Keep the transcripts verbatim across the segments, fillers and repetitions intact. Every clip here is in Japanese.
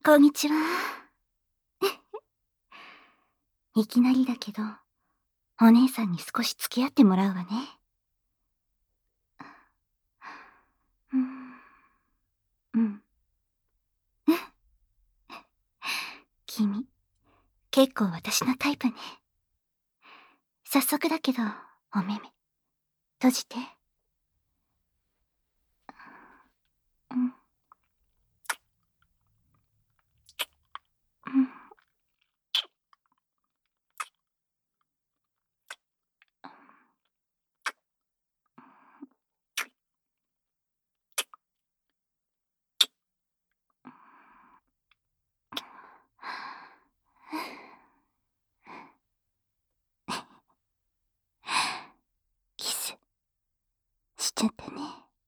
こんにちは。いきなりだけど、お姉さんに少し付き合ってもらうわね。うん。うん。君、結構私のタイプね。早速だけど、お目目、閉じて。うん。うん。キス、しちゃったね。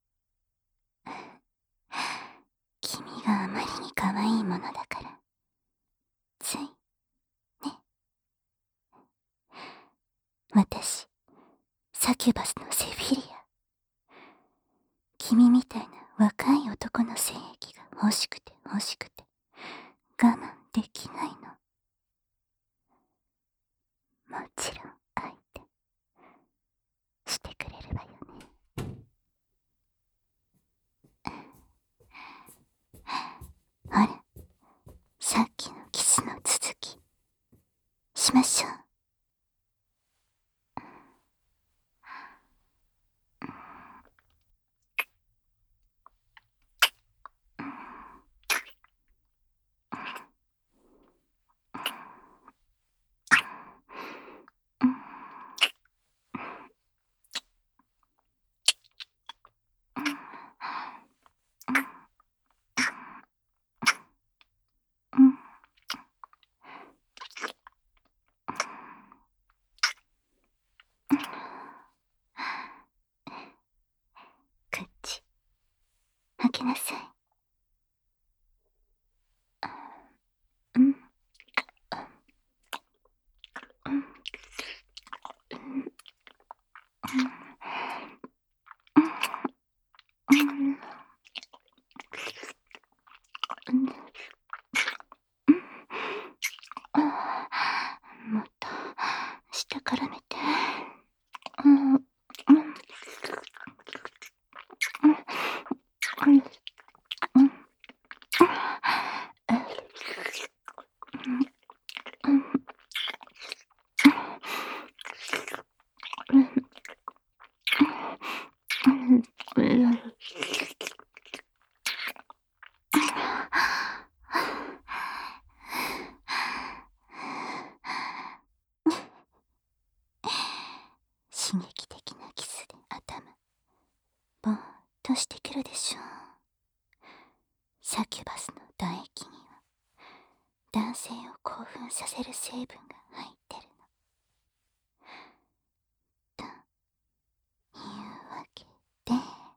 君があまりに可愛いものだから、つい、ね。私、サキュバスのセフィリア。君みたいな若い男の精液が欲しくて欲しくて、我慢できないの。もちろん相手してくれるわよね。ほら、さっきのキスの続きしましょう。口開けなさい。うん。もっと下から見て。うん。うん。刺激的なキスで頭ぼーっとしてくるでしょう。サキュバスの唾液には男性を興奮させる成分が入ってるの。というわけで、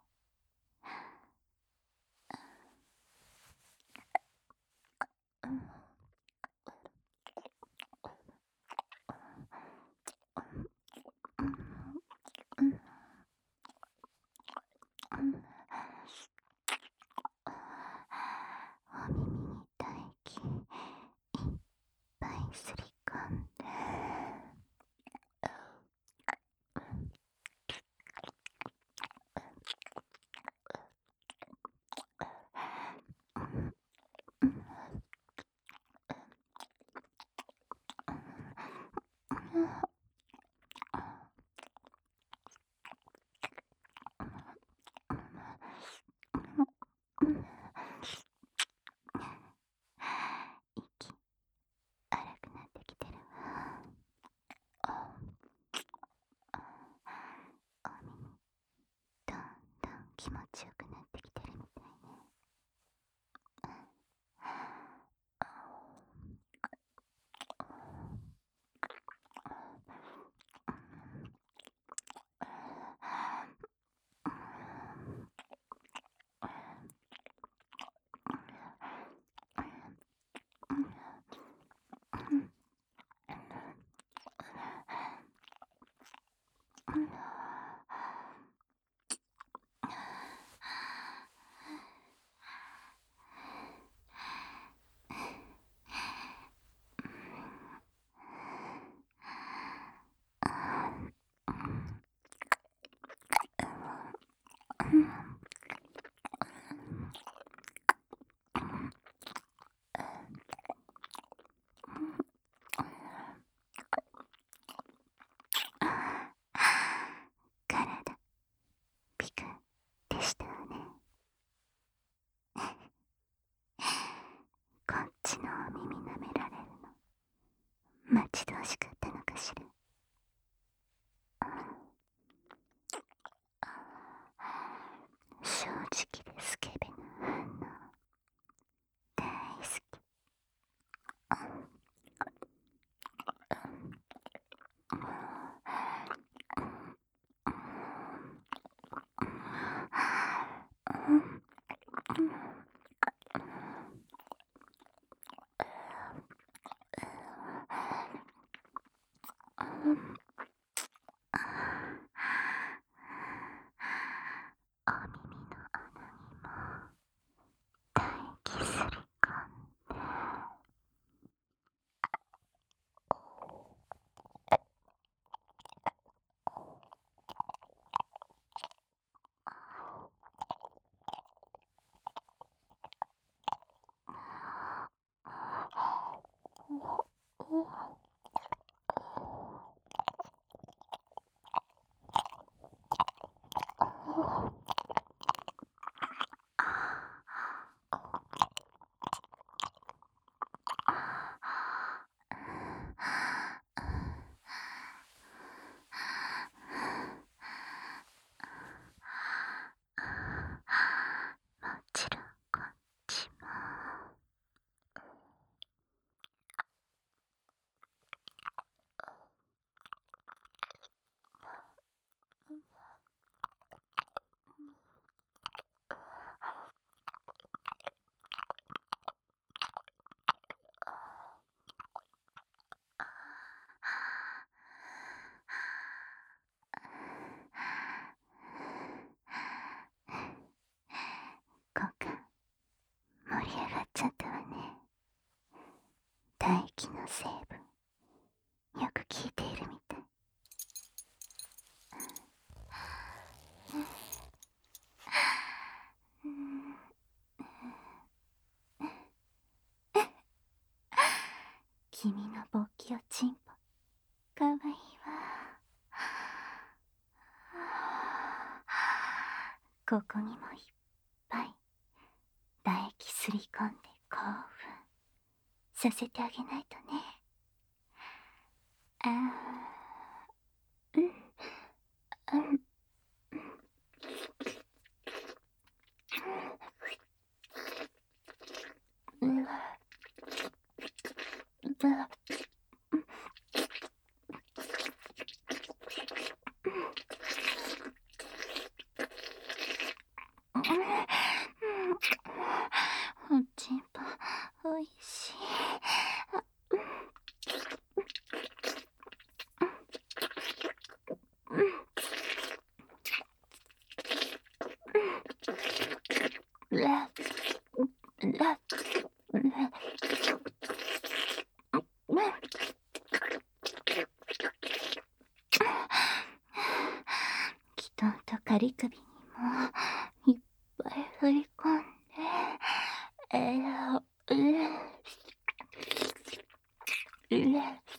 お耳に唾液いっぱいすり込んで、息荒くなってきてるわ。お耳どんどん気持ちよくなってきてるみたいね。 欲しかったのかしら。正直でスケベな反応大好き。お耳の穴にも唾液すり込んで、もちろんこっちも。こか盛り上がっちゃったわね。唾液の成分よく効いているみたい。君の勃起おちんぽかわいいわ。ここにもいっぱい唾液すり込んで興奮させてあげないとね。あーうんうんうわうわおちんぽおいしい。気筒と仮首にもいっぱい振り込んで、えー、うう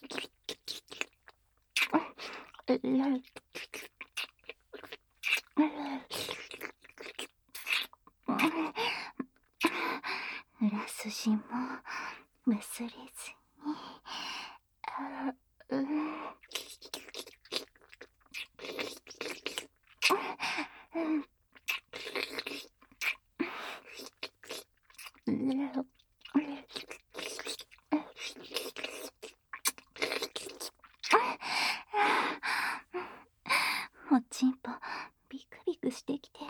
裏筋も忘れずに。あうおちんぽビクビクしてきてる。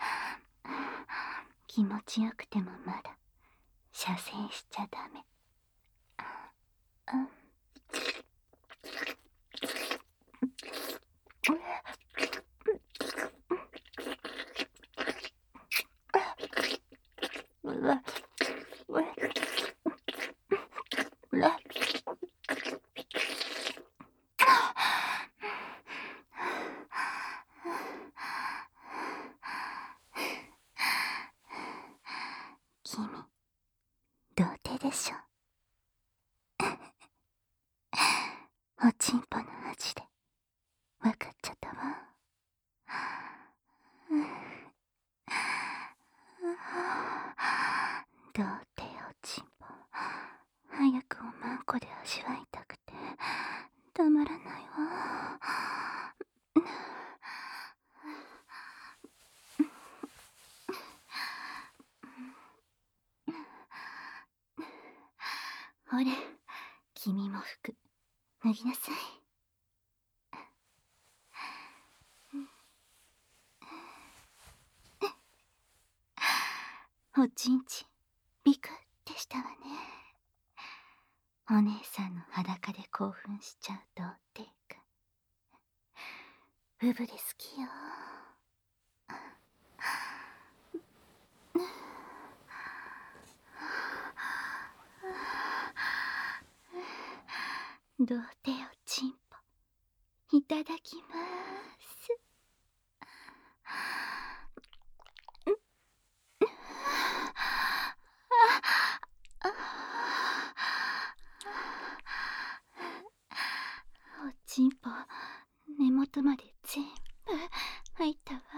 気持ちよくてもまだ射精しちゃダメ。うんうわうわうわ君童貞でしょ。おちんぽの味でわかっちゃったわ。童貞おちんぽ早くおまんこで味わいたくてたまらないわ。ほれ、君も服脱ぎなさい。おちんちんビクってしたわね。お姉さんの裸で興奮しちゃう童貞か。ブブで好きよ。童貞おちんぽいただきまーす。おちんぽ根元まで全部入ったわ。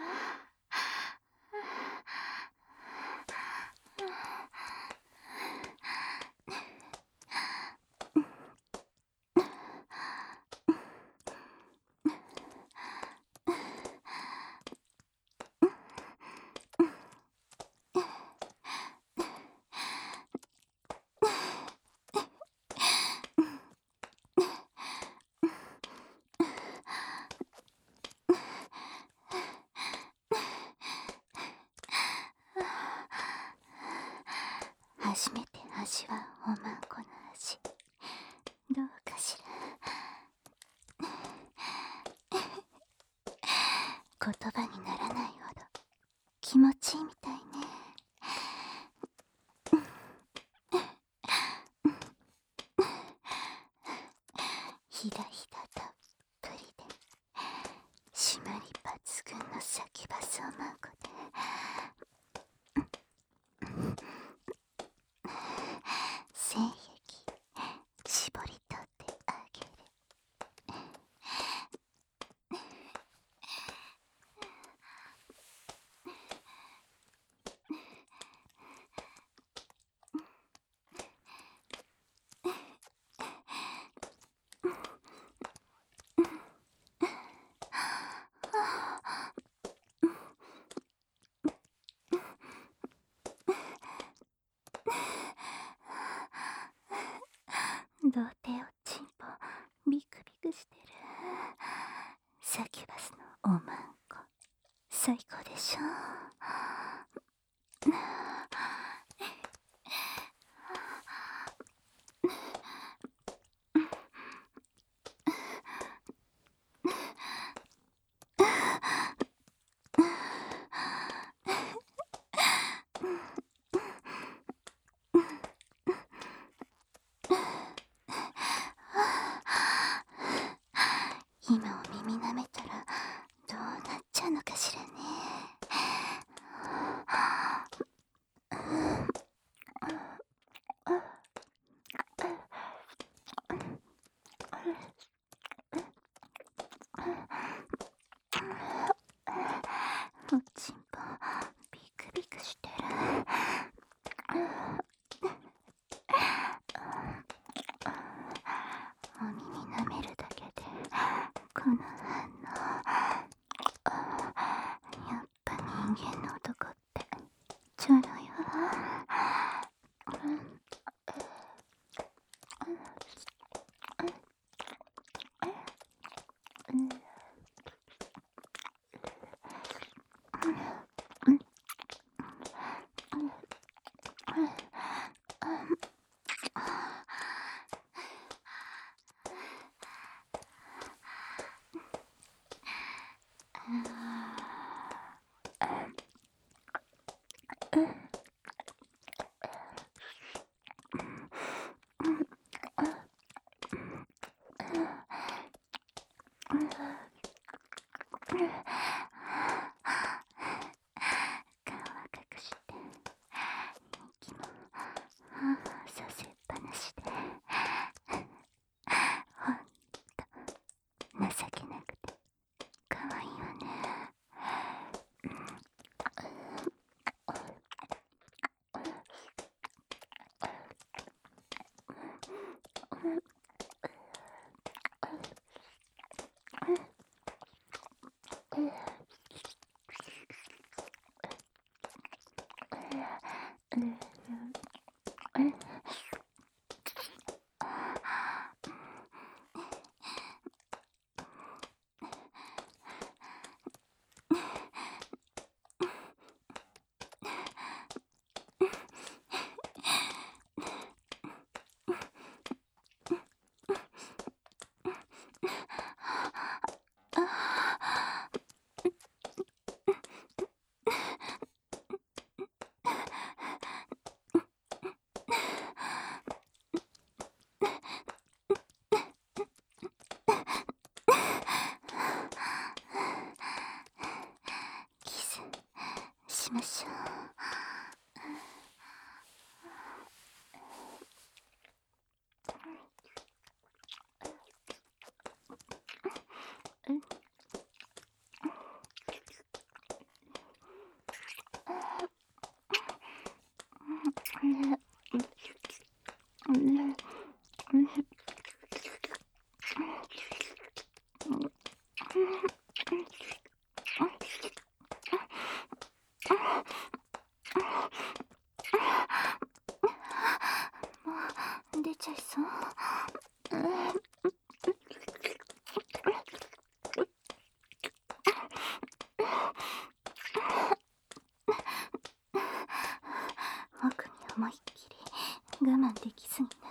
初めて味わうおまんこの味、どうかしら。言葉にならないほど気持ちいいみたいね。ひだひだたっぷりで締まり抜群のサキュバスおまんこで、精液絞り取ってあげる。童貞おちんぽビクビクしてる。サキュバスのおまんこ最高でしょ。今お耳舐めたらどうなっちゃうのかしらね。おちんぽビクビクしてる。お耳舐めるだけでこの反応、やっぱ人間の男ってちょろいわ。顔は隠して息もハーハーさせっぱなしで、ほんと情けなくてかわいいわね。 キスしましょう。もう出ちゃいそう。奥に思いっきり我慢できずにな